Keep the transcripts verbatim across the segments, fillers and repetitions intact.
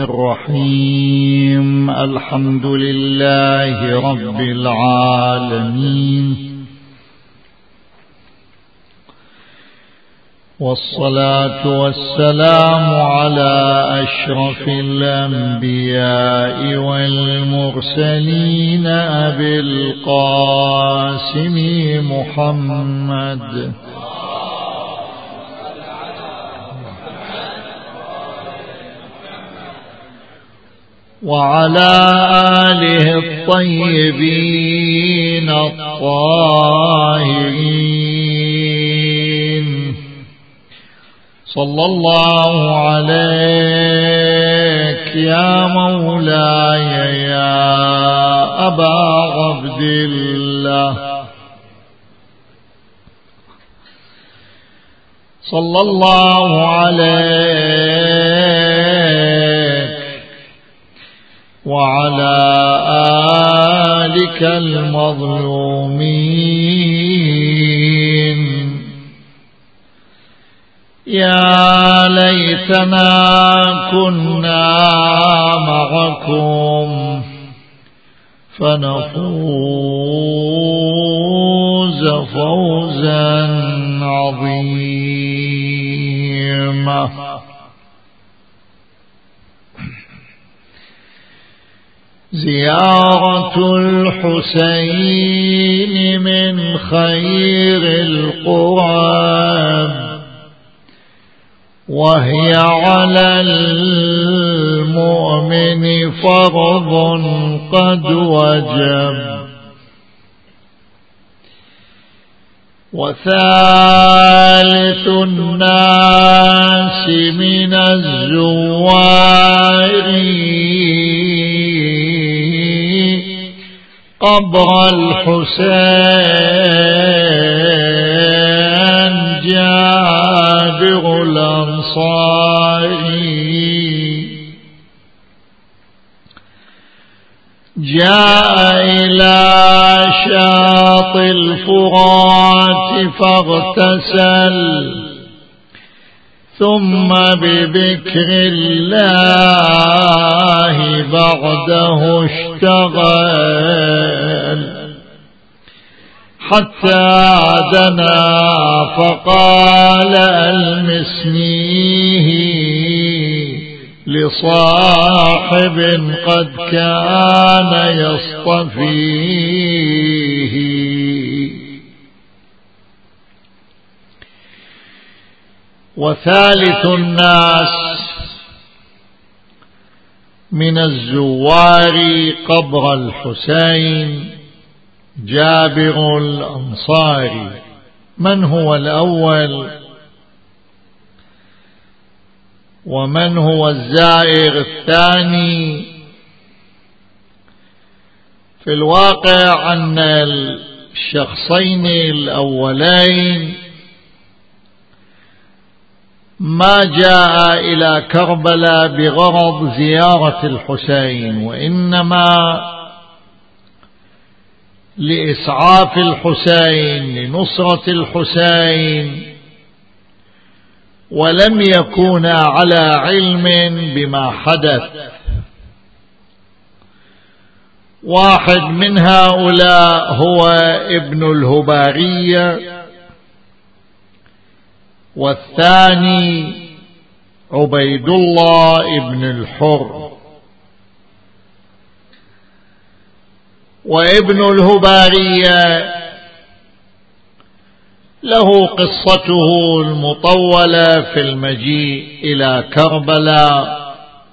الرحيم. الحمد لله رب العالمين، والصلاة والسلام على أشرف الأنبياء والمرسلين أبي القاسم محمد وعلى آله الطيبين الطاهرين. صلى الله عليك يا مولاي يا أبا عبد الله، صلى الله عليك وعلى آلك المظلومين. يا ليتنا كنا معكم فنفوز فوزا عظيما. زيارة الحسين من خير القرب، وهي على المؤمن فرض قد وجب. وثالث الناس من الزوار قبر الحسين جابر الأنصاري، جاء إلى شاطئ الفرات فاغتسل، ثم بذكر الله بعده اشتغل، حتى دنا فقال المسنيه لصاحب قد كان يصطفيه. وثالث الناس من الزوار قبر الحسين جابر الأنصاري. من هو الأول ومن هو الزائر الثاني؟ في الواقع أن الشخصين الأولين ما جاء إلى كربلاء بغرض زيارة الحسين، وإنما لإسعاف الحسين، لنصرة الحسين، ولم يكونا على علم بما حدث. واحد من هؤلاء هو ابن الهبارية، والثاني عبيد الله ابن الحر. وابن الهبارية له قصته المطولة في المجيء إلى كربلاء،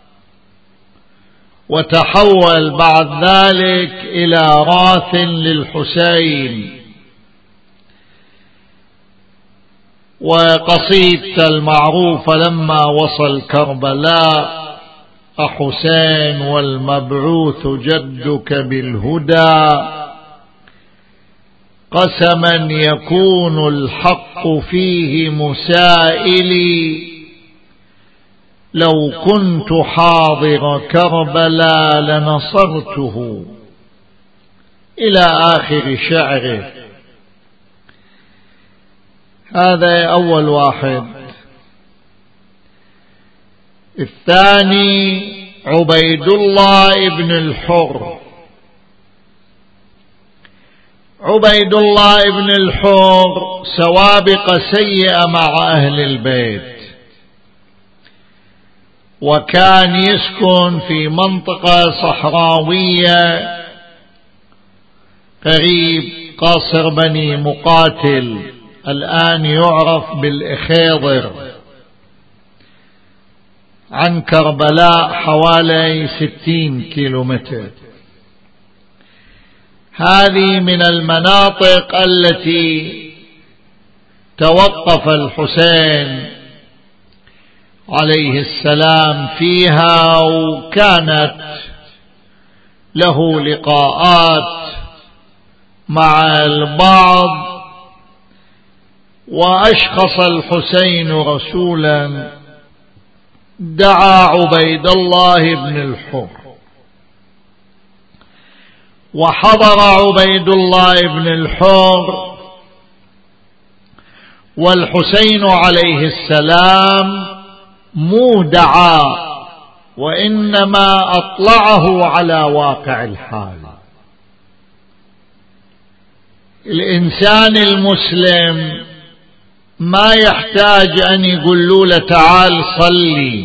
وتحول بعد ذلك إلى راث للحسين. وقصيدة المعروفة لما وصل كربلاء: أحسين والمبعوث جدك بالهدى، قسما يكون الحق فيه مسائلي، لو كنت حاضر كربلاء لنصرته، إلى آخر شعره. هذا أول واحد. الثاني عبيد الله بن الحر. عبيد الله بن الحر سوابق سيئة مع أهل البيت، وكان يسكن في منطقة صحراوية قريب قصر بني مقاتل، الآن يعرف بالإخيضر، عن كربلاء حوالي ستين كيلومتر. هذه من المناطق التي توقف الحسين عليه السلام فيها، وكانت له لقاءات مع البعض، وأشخص الحسين رسولا دعا عبيد الله بن الحر، وحضر عبيد الله بن الحر والحسين عليه السلام مودعا، وإنما أطلعه على واقع الحال. الإنسان المسلم ما يحتاج أن يقول له تعال صلي،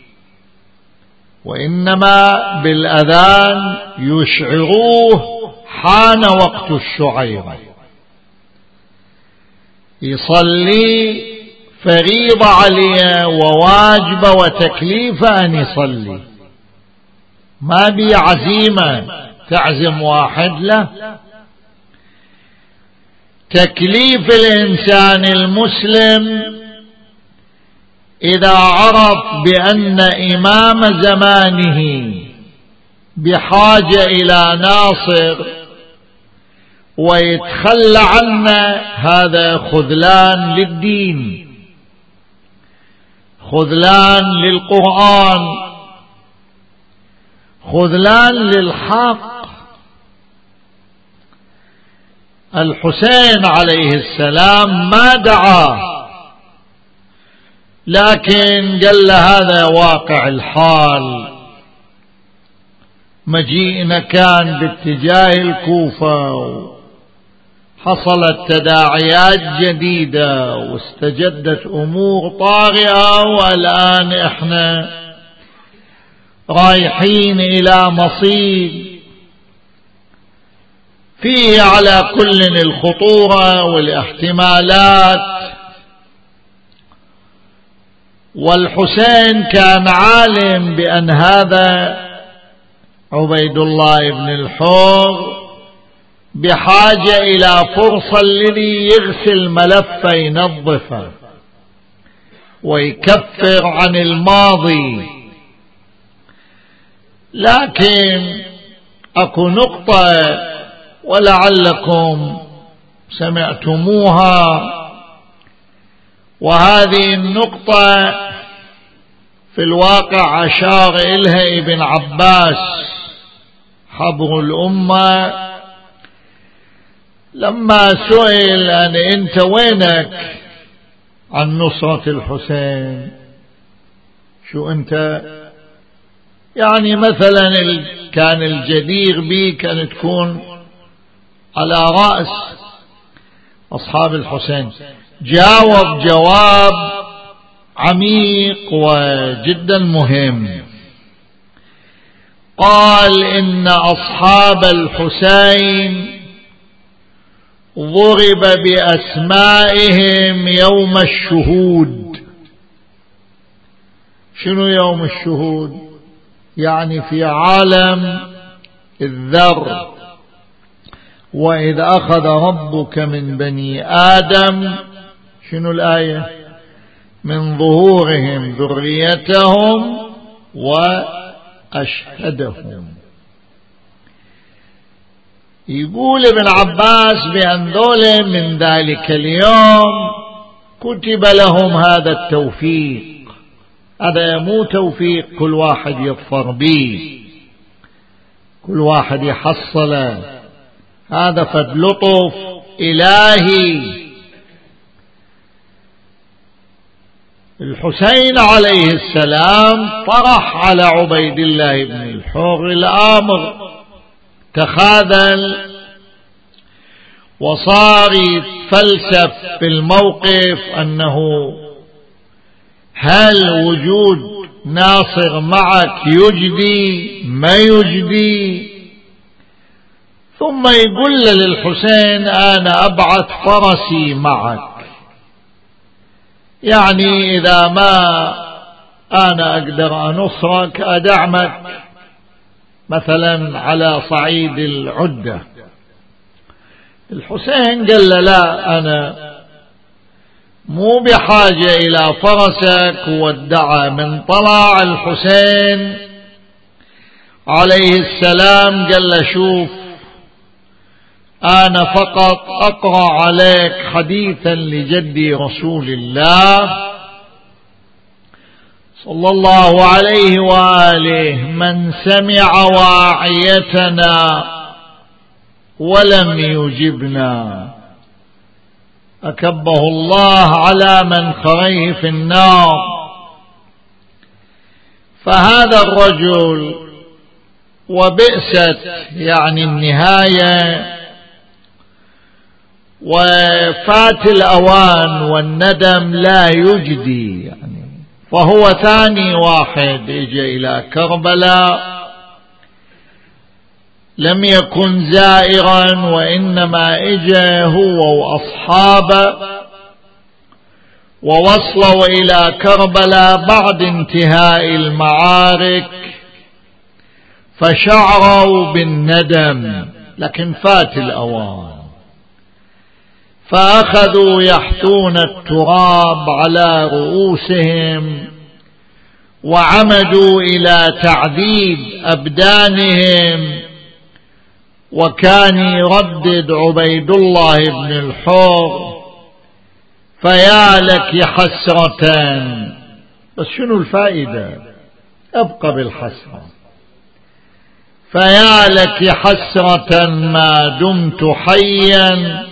وإنما بالأذان يشعروه حان وقت الشعيرة، يصلي فريضة عليه وواجبة وتكليفة أن يصلي، ما بي عزيمة تعزم واحد له. تكليف الإنسان المسلم إذا عرف بأن إمام زمانه بحاجة إلى ناصر ويتخلى عنه، هذا خذلان للدين، خذلان للقرآن، خذلان للحق. الحسين عليه السلام ما دعاه، لكن قال له هذا واقع الحال. مجيئنا كان باتجاه الكوفة، حصلت تداعيات جديدة واستجدت أمور طارئة، والآن احنا رايحين إلى مصير فيه على كل الخطورة والاحتمالات. والحسين كان عالم بأن هذا عبيد الله بن الحر بحاجة إلى فرصة الذي يغسل ملفه ينظفه ويكفر عن الماضي. لكن أكو نقطة ولعلكم سمعتموها، وهذه النقطة في الواقع أشار إليها ابن عباس حبر الأمة لما سئل أن أنت وينك عن نصرة الحسين، شو أنت يعني مثلا كان الجدير بك أن تكون على رأس أصحاب الحسين. جاوب جواب عميق وجدا مهم، قال إن أصحاب الحسين ضرب بأسمائهم يوم الشهود. شنو يوم الشهود؟ يعني في عالم الذر، وإذ أخذ ربك من بني آدم، شنو الآية؟ من ظهورهم ذريتهم وأشهدهم. يقول ابن عباس بأن ذول من ذلك اليوم كتب لهم هذا التوفيق. هذا مو توفيق كل واحد يظفر به، كل واحد يحصله، هذا فد لطف إلهي. الحسين عليه السلام طرح على عبيد الله بن الحر الأمر، تخاذل وصار يتفلسف في الموقف أنه هل وجود ناصر معك يجدي ما يجدي، ثم يقول للحسين أنا أبعث فرسي معك، يعني إذا ما أنا أقدر أنصرك أدعمك مثلا على صعيد العدة. الحسين قال له لا، أنا مو بحاجة إلى فرسك. وادعى من طلع الحسين عليه السلام قال له شوف، أنا فقط أقرأ عليك حديثا لجدي رسول الله صلى الله عليه وآله: من سمع واعيتنا ولم يجبنا أكبه الله على منخريه في النار. فهذا الرجل وبئست يعني النهاية، وفات الأوان والندم لا يجدي يعني. فهو ثاني واحد يجي إلى كربلاء، لم يكن زائرا وإنما اجى هو وأصحابه، ووصلوا إلى كربلاء بعد انتهاء المعارك، فشعروا بالندم لكن فات الأوان، فأخذوا يحثون التراب على رؤوسهم وعمدوا إلى تعذيب أبدانهم. وكان يردد عبيد الله بن الحر: فيا لك حسرة. بس شنو الفائدة؟ أبقى بالحسرة. فيا لك حسرة ما دمت حيا،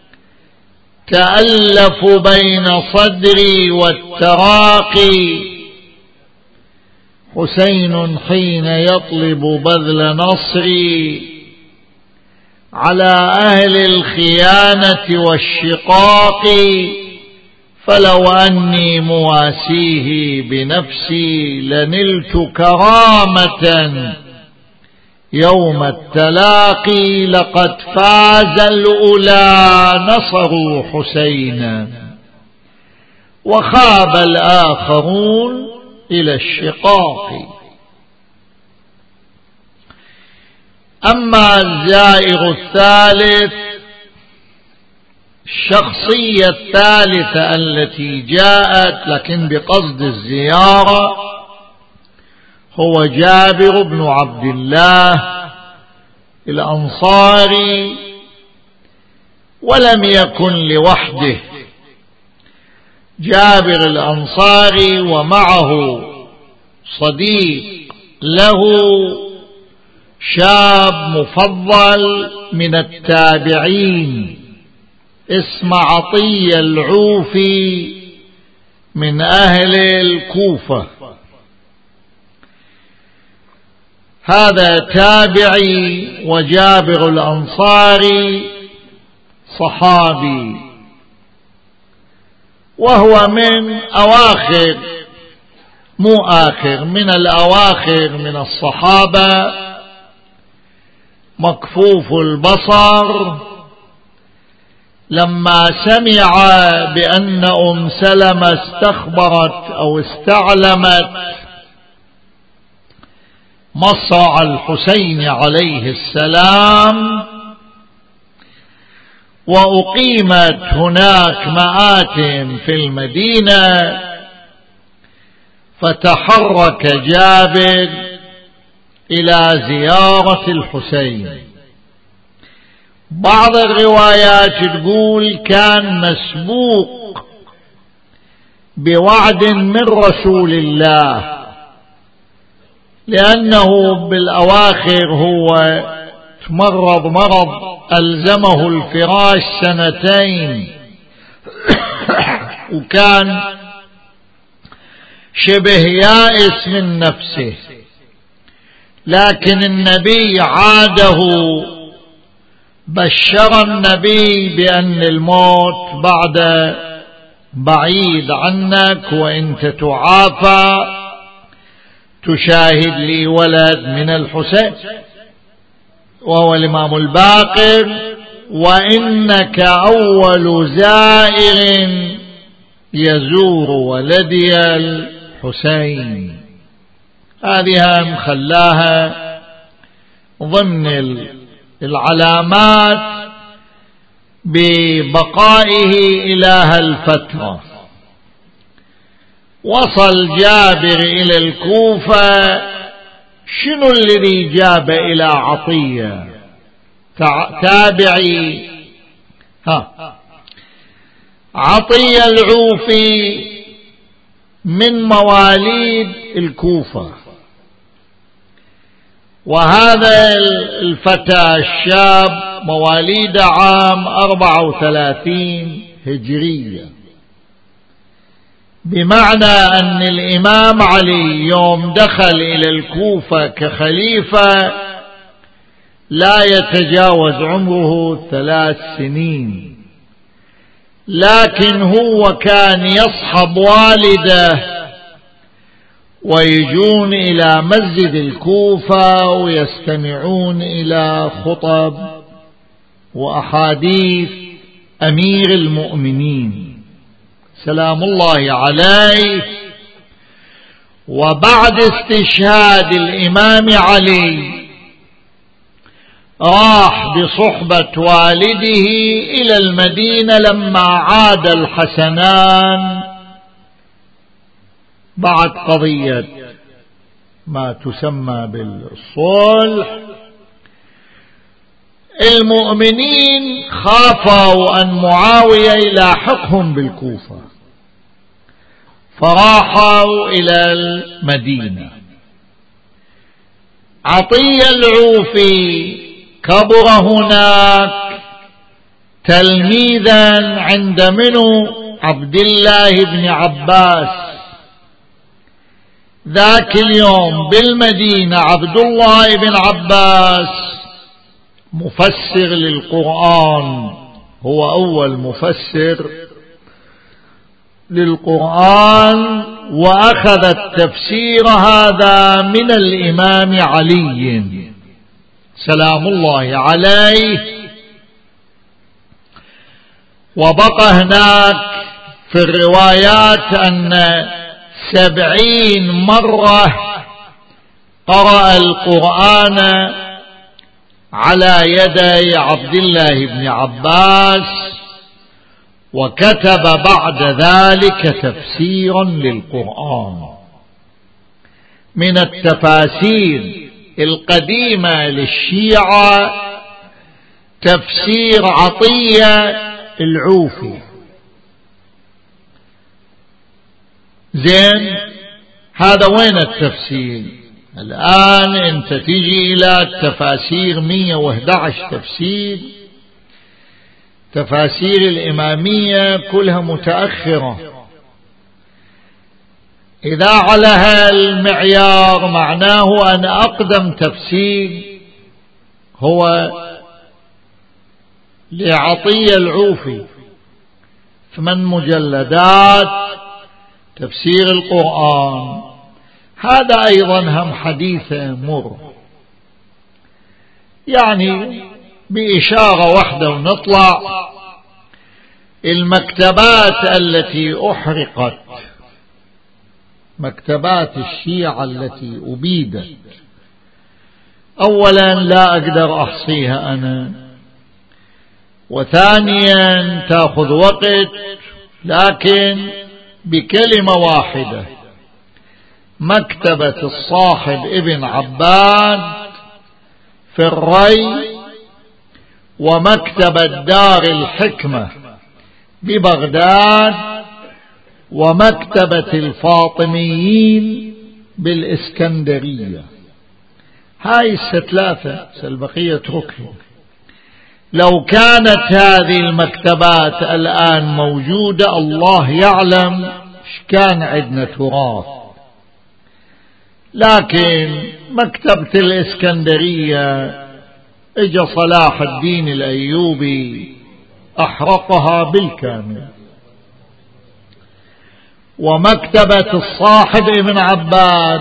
تألف بين صدري والتراقي. حسين حين يطلب بذل نصري على أهل الخيانة والشقاق، فلو أني مواسيه بنفسي لنلت كرامة يوم التلاقي. لقد فاز الأولى نصروا حسينا، وخاب الآخرون إلى الشقاق. أما الزائر الثالث، الشخصية الثالثة التي جاءت لكن بقصد الزيارة، هو جابر بن عبد الله الأنصاري، ولم يكن لوحده. جابر الأنصاري ومعه صديق له شاب مفضل من التابعين اسمه عطية العوفي من أهل الكوفة. هذا تابعي، وجابر الأنصاري صحابي، وهو من أواخر مو آخر من الأواخر من الصحابة، مكفوف البصر. لما سمع بأن أم سلمة استخبرت أو استعلمت مصرع الحسين عليه السلام، وأقيمت هناك مآتم في المدينة، فتحرك جابر إلى زيارة الحسين. بعض الروايات تقول كان مسبوق بوعد من رسول الله، لأنه بالأواخر هو تمرض مرض ألزمه الفراش سنتين، وكان شبه يائس من نفسه، لكن النبي عاده بشر النبي بأن الموت بعد بعيد عنك، وإنت تعافى تشاهد لي ولد من الحسين وهو الإمام الباقر، وإنك أول زائر يزور ولدي الحسين. هذه مخلاها ضمن العلامات ببقائه إلى الفترة. وصل جابر إلى الكوفة، شنو الذي جاب إلى عطية؟ تابعي ها عطية العوفي من مواليد الكوفة، وهذا الفتى الشاب مواليد عام أربعة وثلاثين هجرية، بمعنى أن الإمام علي يوم دخل إلى الكوفة كخليفة لا يتجاوز عمره ثلاث سنين، لكن هو كان يصحب والده ويجون إلى مسجد الكوفة ويستمعون إلى خطب وأحاديث أمير المؤمنين سلام الله عليه. وبعد استشهاد الإمام علي راح بصحبة والده إلى المدينة لما عاد الحسنان بعد قضية ما تسمى بالصلح. المؤمنين خافوا أن معاوية يلاحقهم بالكوفة، فراحوا إلى المدينة. عطية العوفي كبر هناك تلميذا عند منو؟ عبد الله بن عباس. ذاك اليوم بالمدينة عبد الله بن عباس مفسر للقرآن، هو أول مفسر للقرآن، وأخذ التفسير هذا من الإمام علي سلام الله عليه. وبقى هناك في الروايات أن سبعين مرة قرأ القرآن على يدي عبد الله بن عباس، وكتب بعد ذلك تفسيرا للقرآن. من التفاسير القديمة للشيعة تفسير عطية العوفي. زين، هذا وين التفسير؟ الآن انت تيجي إلى التفاسير مئة وأحد عشر تفسير، تفاسير الإمامية كلها متأخرة. إذا على هالمعيار معناه أن أقدم تفسير هو لعطية العوفي، ثمان مجلدات تفسير القرآن. هذا أيضا هم حديث مر، يعني بإشارة واحدة ونطلع. المكتبات التي أحرقت، مكتبات الشيعة التي أبيدت، أولا لا أقدر أحصيها أنا، وثانيا تأخذ وقت، لكن بكلمة واحدة: مكتبة الصاحب ابن عباد في الري، ومكتبة دار الحكمة ببغداد، ومكتبة الفاطميين بالإسكندرية. هاي الثلاثة، البقية اتركها. لو كانت هذه المكتبات الآن موجودة الله يعلم ايش كان عندنا تراث. لكن مكتبة الإسكندرية اجى صلاح الدين الأيوبي أحرقها بالكامل. ومكتبة الصاحب ابن عباد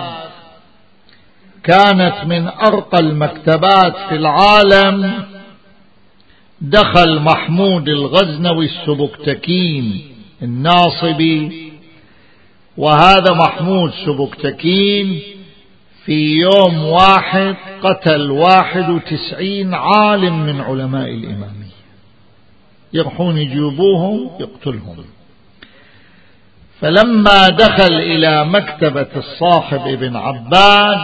كانت من أرقى المكتبات في العالم. دخل محمود الغزنوي السبكتكين الناصبي، وهذا محمود سبكتكين في يوم واحد قتل واحد وتسعين عالم من علماء الإمامية، يروحون يجيبوهم يقتلهم. فلما دخل إلى مكتبة الصاحب ابن عباد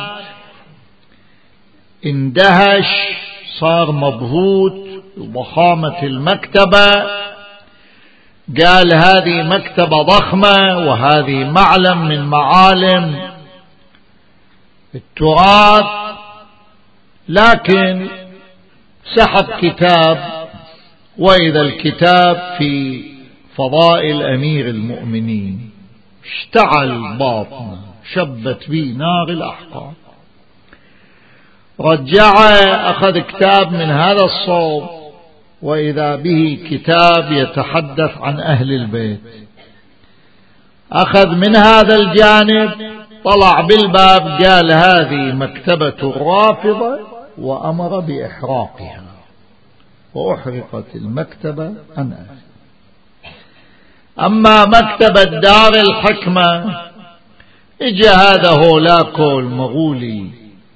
اندهش، صار مبهوت بضخامة المكتبة، قال هذه مكتبة ضخمة وهذه معلم من معالم التراث. لكن سحب كتاب، وإذا الكتاب في فضائل أمير المؤمنين، اشتعل باطنه، شبت به نار الأحقاد. رجعه، أخذ كتاب من هذا الصوب، وإذا به كتاب يتحدث عن أهل البيت. أخذ من هذا الجانب، طلع بالباب، قال هذه مكتبة الرافضة، وأمر بإحراقها، وأحرقت المكتبة عن أهل. أما مكتبة دار الحكمة، إجا هذا هولاكو المغولي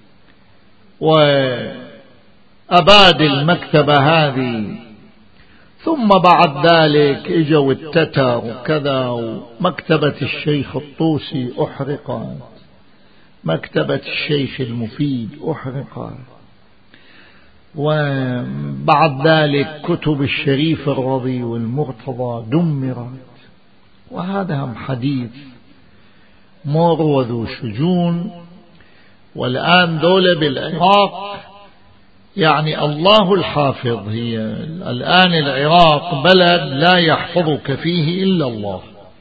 وأباد المكتبة هذه، ثم بعد ذلك إجوا التتر وكذا، ومكتبة الشيخ الطوسي أحرقت، مكتبة الشيخ المفيد أحرقت، وبعد ذلك كتب الشريف الرضي والمرتضى دمرت. وهذا هم حديث مر وذو شجون. والآن دولة بالعراق، يعني الله الحافظ. هي الآن العراق بلد لا يحفظك فيه إلا الله،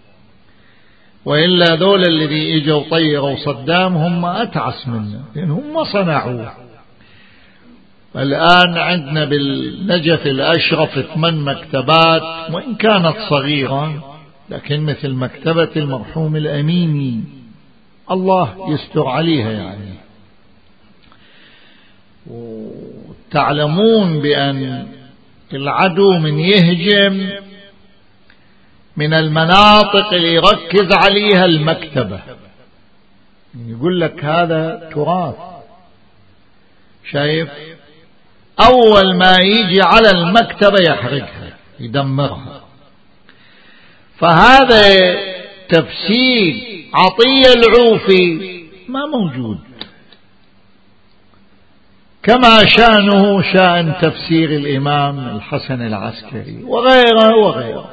وإلا دولة الذي إجوا طيروا صدام هم أتعس منا، لأن هم صنعوه. الآن عندنا بالنجف الأشرف ثمان مكتبات، وإن كانت صغيرة لكن مثل مكتبة المرحوم الأميني الله يستر عليها. يعني وتعلمون بأن العدو من يهجم من المناطق اللي يركز عليها المكتبة، يقول لك هذا تراث. شايف، أول ما يجي على المكتبة يحرقها يدمرها. فهذا تفسير عطية العوفي ما موجود، كما شأنه شأن تفسير الإمام الحسن العسكري وغيره وغيره.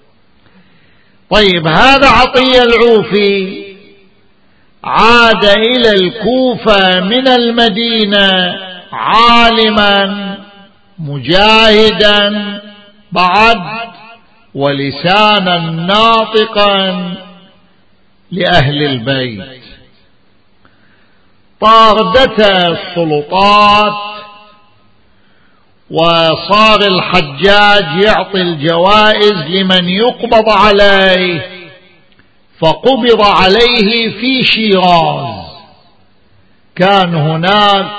طيب، هذا عطية العوفي عاد إلى الكوفة من المدينة عالما مجاهدا بعد، ولسانا ناطقا لأهل البيت. طاردته السلطات، وصار الحجاج يعطي الجوائز لمن يقبض عليه، فقبض عليه في شيراز. كان هناك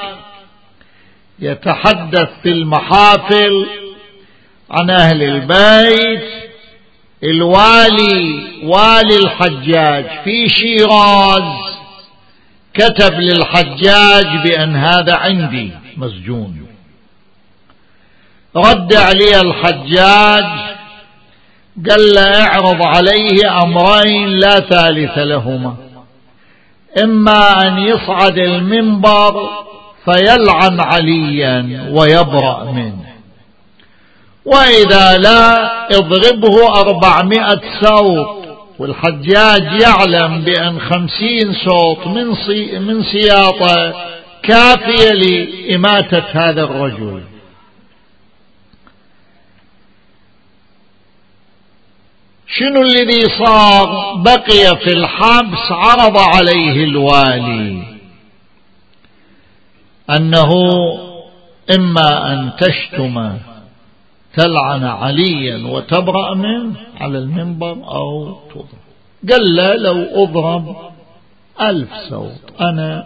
يتحدث في المحافل عن أهل البيت. الوالي والي الحجاج في شيراز كتب للحجاج بأن هذا عندي مسجون. رد عليه الحجاج قال له اعرض عليه أمرين لا ثالث لهما: إما أن يصعد المنبر فيلعن عليا ويبرأ منه، وإذا لا اضربه أربعمائة صوت. والحجاج يعلم بأن خمسين صوت من صي من سياطة كافية لإماتة هذا الرجل. شنو الذي صار؟ بقي في الحبس، عرض عليه الوالي أنه إما أن تشتم تلعن عليا وتبرأ منه على المنبر أو تضرب. قال له لو أضرب ألف صوت أنا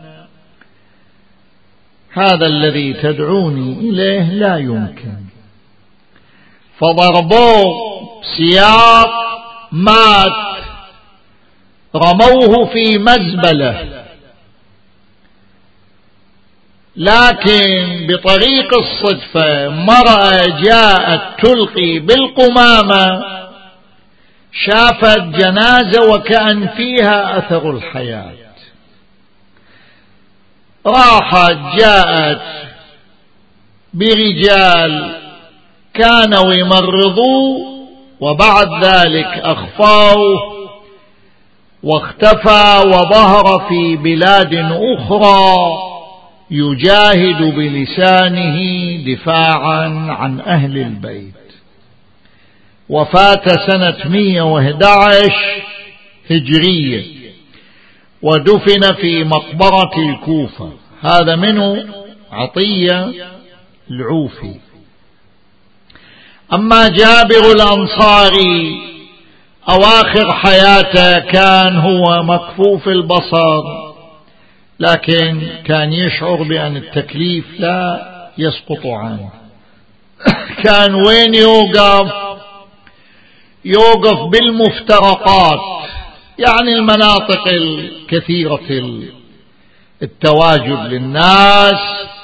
هذا الذي تدعوني إليه لا يمكن. فضربوه سياط مات، رموه في مزبلة، لكن بطريق الصدفة مرأة جاءت تلقي بالقمامة، شافت جنازة وكأن فيها أثر الحياة، راحت جاءت برجال كانوا يمرضوه، وبعد ذلك أخفوه واختفى وظهر في بلاد أخرى يجاهد بلسانه دفاعا عن أهل البيت. وفات سنة مئة وأحد عشر هجرية ودفن في مقبرة الكوفة. هذا منه عطية العوفي. أما جابر الأنصاري أواخر حياته كان هو مكفوف البصر، لكن كان يشعر بأن التكليف لا يسقط عنه. كان وين يوقف؟ يوقف بالمفترقات، يعني المناطق الكثيرة التواجد للناس،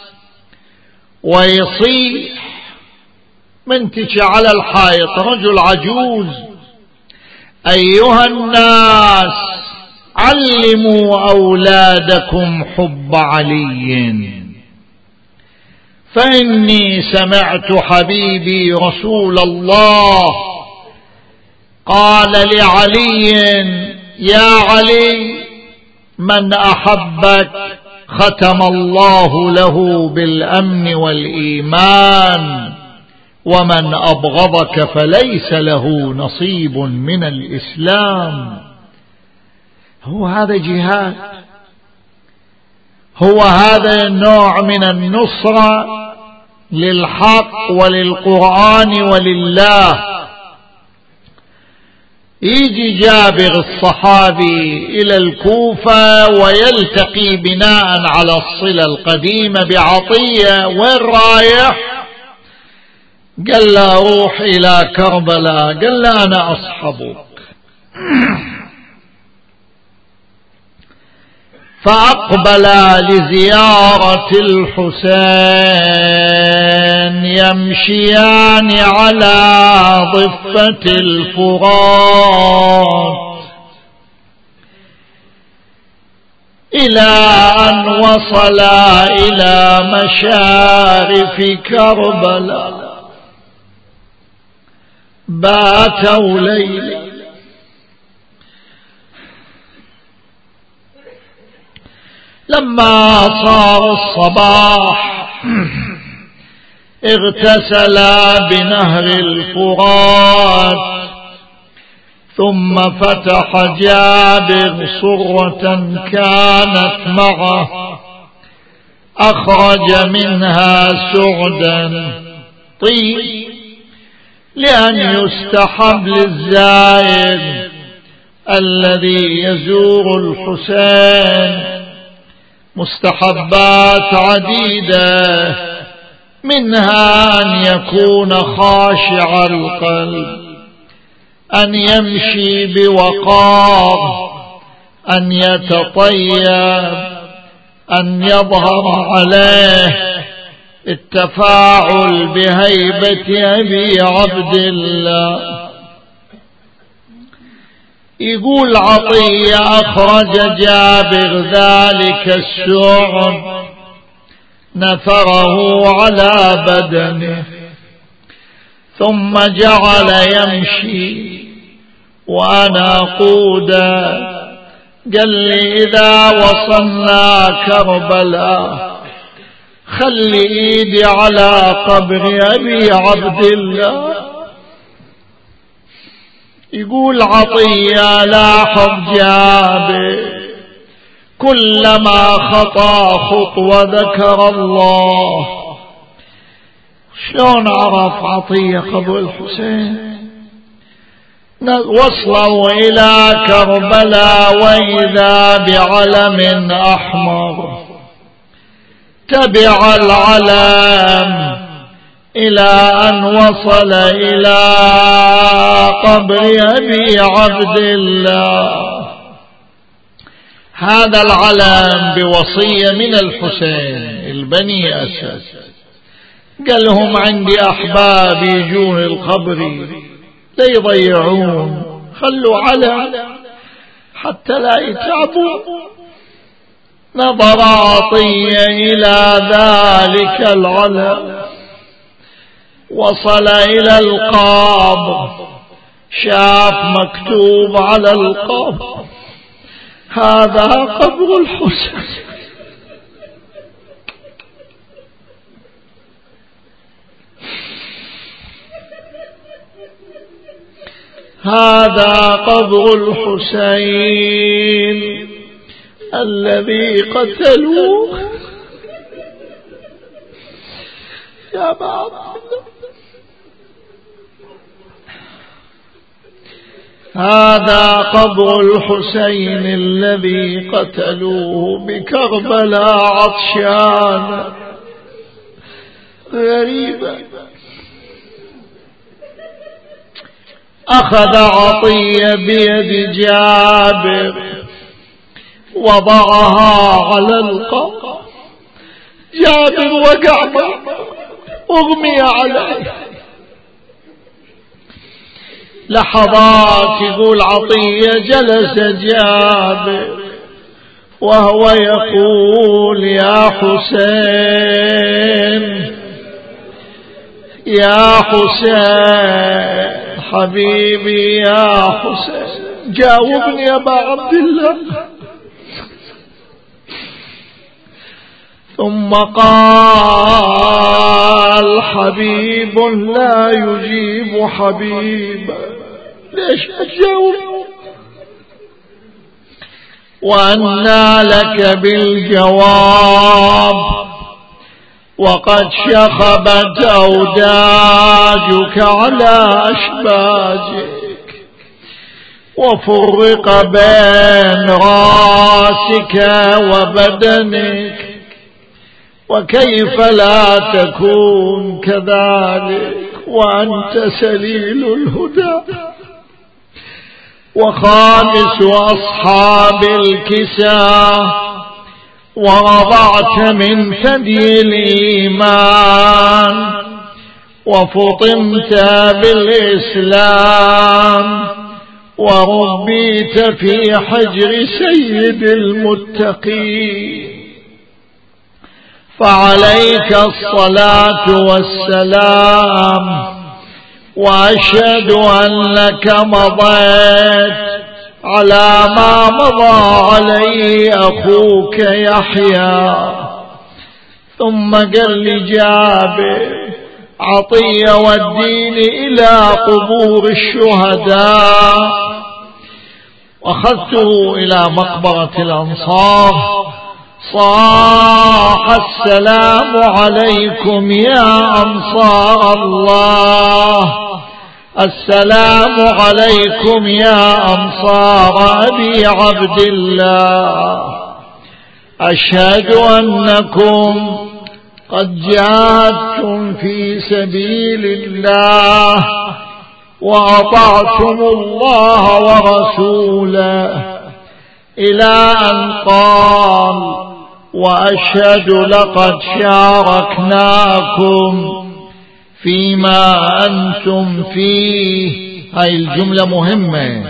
ويصيح منتج على الحائط رجل عجوز: أيها الناس علموا أولادكم حب علي، فإني سمعت حبيبي رسول الله قال لعلي: يا علي من أحبك ختم الله له بالأمن والإيمان، ومن أبغضك فليس له نصيب من الإسلام. هو هذا جهاد؟ هو هذا النوع من النصرة للحق وللقرآن ولله؟ يجي جابر الصحابي إلى الكوفة ويلتقي بناء على الصلة القديمة بعطية. وين رايح؟ قال له روح إلى كربلاء. قال له أنا أصحبك. فأقبل لزيارة الحسين يمشيان على ضفة الفرات إلى أن وصلا إلى مشارف كربلاء. باتوا ليلا. لما صار الصباح اغتسلا بنهر الفرات، ثم فتح جابر صرة كانت معه، أخرج منها سعدا طيب لأن يستحب للزائر الذي يزور الحسين مستحبات عديدة، منها أن يكون خاشع القلب، أن يمشي بوقار، أن يتطيب، أن يظهر عليه التفاعل بهيبة أبي عبد الله. يقول عطية: أخرج جابر ذلك السعد نثره على بدنه، ثم جعل يمشي وأنا قودا. قال لي: إذا وصلنا كربلاء خلي إيدي على قبر أبي عبد الله. يقول عطية: لاحظ جابر كلما خطى خطوة ذكر الله. شلون عرف عطية قبر الحسين؟ وصلوا إلى كربلاء وإذا بعلم أحمر، تبع العلم إلى أن وصل إلى قبر أبي عبد الله. هذا العلم بوصية من الحسين البني أسد، قال لهم عندي أحباب يجون القبر لا يضيعون، خلوا علم حتى لا يتعبوا. نظر عطية إلى ذلك العلم، وصل إلى القبر، شاف مكتوب على القبر هذا قبر الحسين. هذا قبر الحسين الذي قتلوه. يا بعض هذا قبر الحسين الذي قتلوه بكربلاء عطشان. غريبة. أخذ عطية بيد جابر وضعها على القبر. جابر وقع أغمي عليه. لحظات يقول عطية جلس جابر وهو يقول يا حسين يا حسين حبيبي يا حسين، جاوبني يا أبا عبد الله. ثم قال حبيب لا يجيب حبيبا، ليش أتجاوب؟ وأنى لك بالجواب وقد شخبت أوداجك على أشباجك وفرق بين راسك وبدنك، وكيف لا تكون كذلك وأنت سليل الهدى وخامس أصحاب الكساء، ورضعت من ثدي الإيمان وفطمت بالإسلام وربيت في حجر سيد المتقين، فعليك الصلاة والسلام، وأشهد أنك مضيت على ما مضى عليه أخوك يحيى. ثم قال لي جابر عطية وديني إلى قبور الشهداء، وأخذته إلى مقبرة الأنصار. صاح السلام عليكم يا أنصار الله، السلام عليكم يا أنصار أبي عبد الله، أشهد أنكم قد جاهدتم في سبيل الله وأطعتم الله ورسوله، إلى أن قال وأشهد لقد شاركناكم فيما أنتم فيه. هاي الجملة مهمة.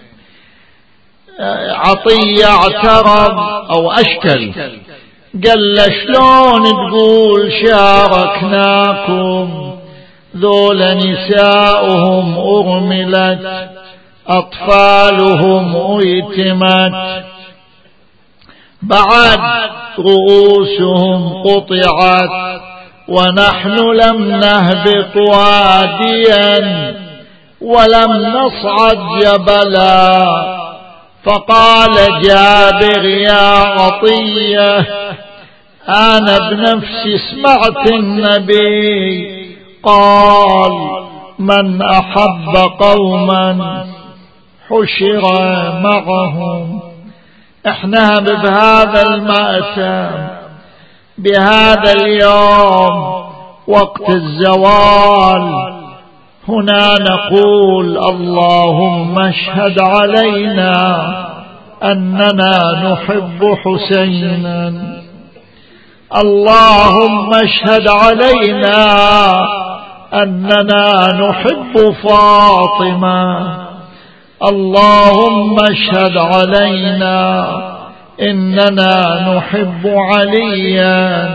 عطية اعترض أو أشكل، قال شلون تقول شاركناكم؟ ذول نساؤهم أرملت، أطفالهم أيتمت، بعد رؤوسهم قطعت، ونحن لم نهبط واديا ولم نصعد جبلا، فقال جابر يا عطية أنا بنفسي سمعت النبي قال من أحب قوما حشر معهم. احنا بهذا المأتم بهذا اليوم وقت الزوال هنا نقول اللهم اشهد علينا أننا نحب حسينا، اللهم اشهد علينا أننا نحب فاطمة، اللهم اشهد علينا إننا نحب عليا،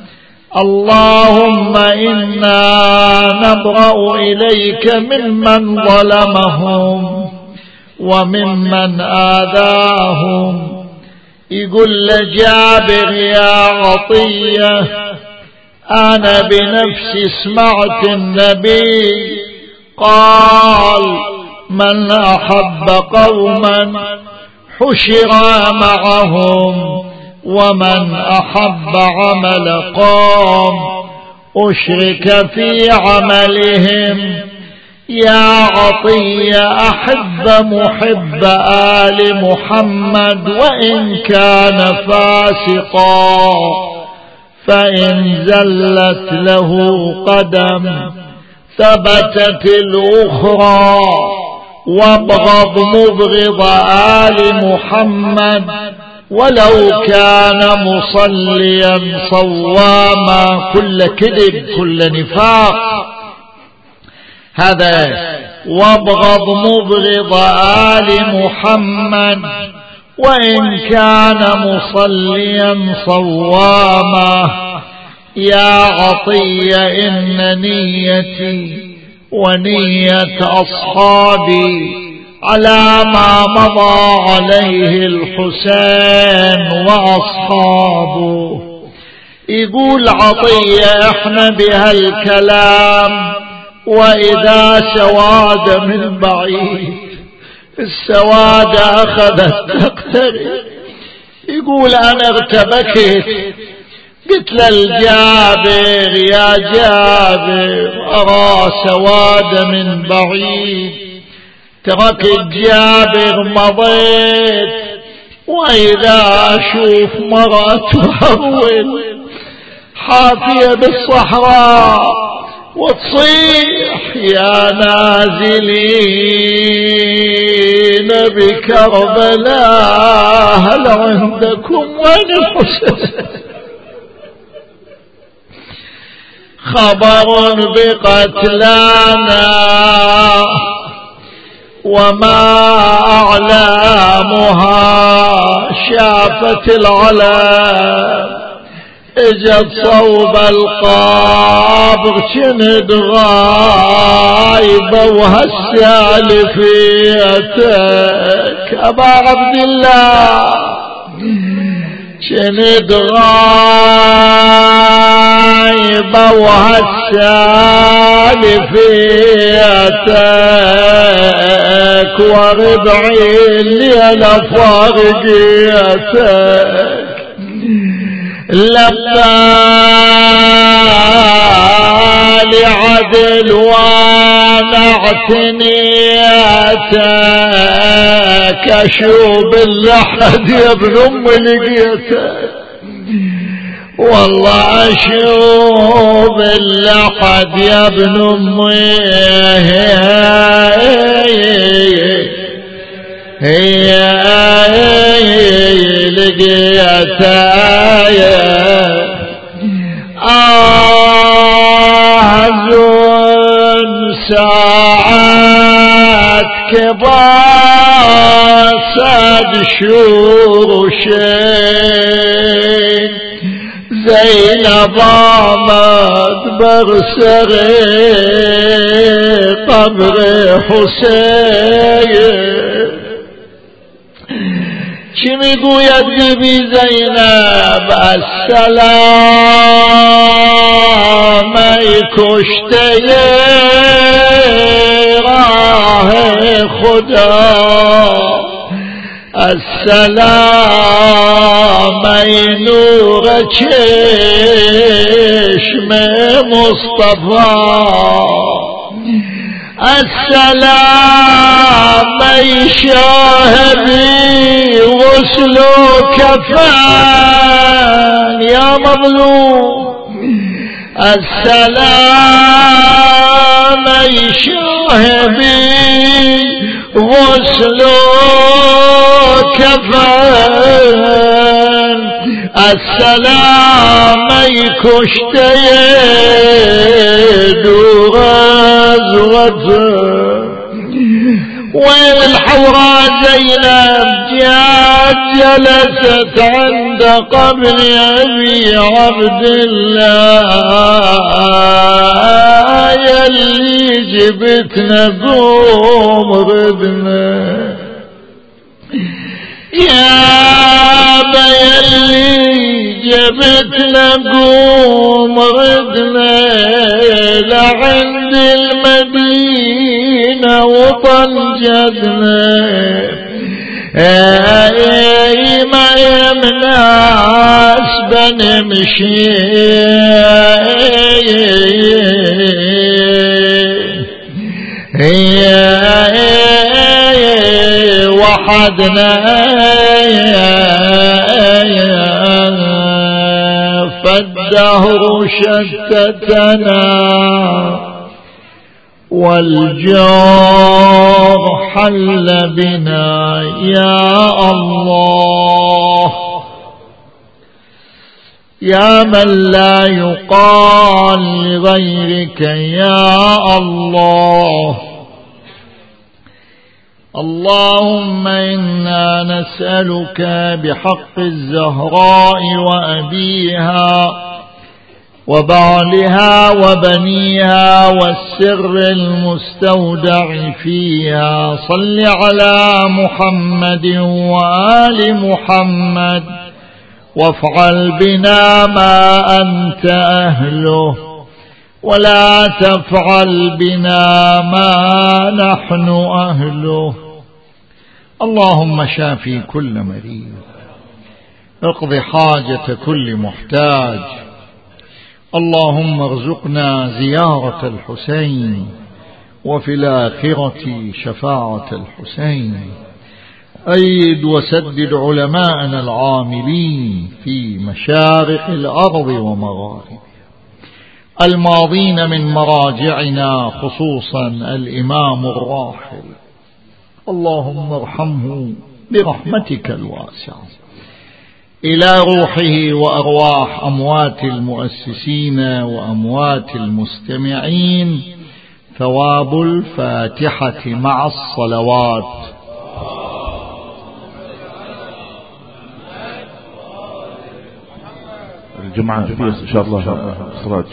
اللهم إنا نبرأ إليك ممن ظلمهم وممن آذاهم. يقول لجابر يا عطية أنا بنفسي سمعت النبي قال من أحب قوما حشر معهم ومن أحب عمل قوم أشرك في عملهم. يا عطية أحب محب آل محمد وإن كان فاسقا، فإن زلت له قدم ثبتت الأخرى، وابغض مبغض آل محمد ولو كان مصليا صواما. كل كذب كل نفاق هذا. وابغض مبغض آل محمد وإن كان مصليا صواما. يا عطية إن نيتي ونية أصحابي على ما مضى عليه الحسين وأصحابه. يقول عطية احنا بهالكلام وإذا سواد من بعيد، السواد أخذت تقترب. يقول أنا ارتبكت قلت للجابر يا جابر أرى سواد من بعيد. تركت جابر مضيت وإذا أشوف مرأة تهول حافية بالصحراء وتصيح يا نازلين بكربلاء هل عندكم وين الحسين؟ خبر بقتلانا وما أعلامها شافت العلام. اجت صوب القبر شند غايبة وهالسالفيتك أبا عبد الله شند غايبة وهالسالفيتك وربعي الليلة فارقيتك. لما لعدل وانا اعتنيتك اشوب اللحد يا ابن ام لقيتك، والله اشوب اللحد يا ابن امي هي لقيتها أحزن ساعات كباسد شورشين زينب آمد برسغي قبر حسين. شمقو يدبي زينب السلام يكشتي راه خدا السلام نور چشم مصطفى السلام شاهدي غسل كفان يا مظلوم السلام شاهدي غسل كفان السلام كشتي دغزوة والحوراء زينب جاءت جلست عند قبر أبي عبد الله يلي جبتنا قوم ردنا يا بيلي جبتنا قوم ردنا لعند المدينة وطنجتنا اي ما يمناس بنمشي وحدنا فالدهر شتتنا والجار حل بنا يا الله يا من لا يقال لغيرك يا الله اللهم إنا نسألك بحق الزهراء وأبيها وبعلها وبنيها والسر المستودع فيها صل على محمد وآل محمد وافعل بنا ما أنت أهله ولا تفعل بنا ما نحن أهله اللهم شافي كل مريض اقض حاجة كل محتاج اللهم ارزقنا زيارة الحسين وفي الآخرة شفاعة الحسين أيد وسدد علماءنا العاملين في مشارق الأرض ومغاربها الماضين من مراجعنا خصوصا الإمام الراحل اللهم ارحمه برحمتك الواسعة إلى روحه وأرواح أموات المؤسسين وأموات المستمعين ثواب الفاتحة مع الصلوات. الجمعة إن شاء الله صلاة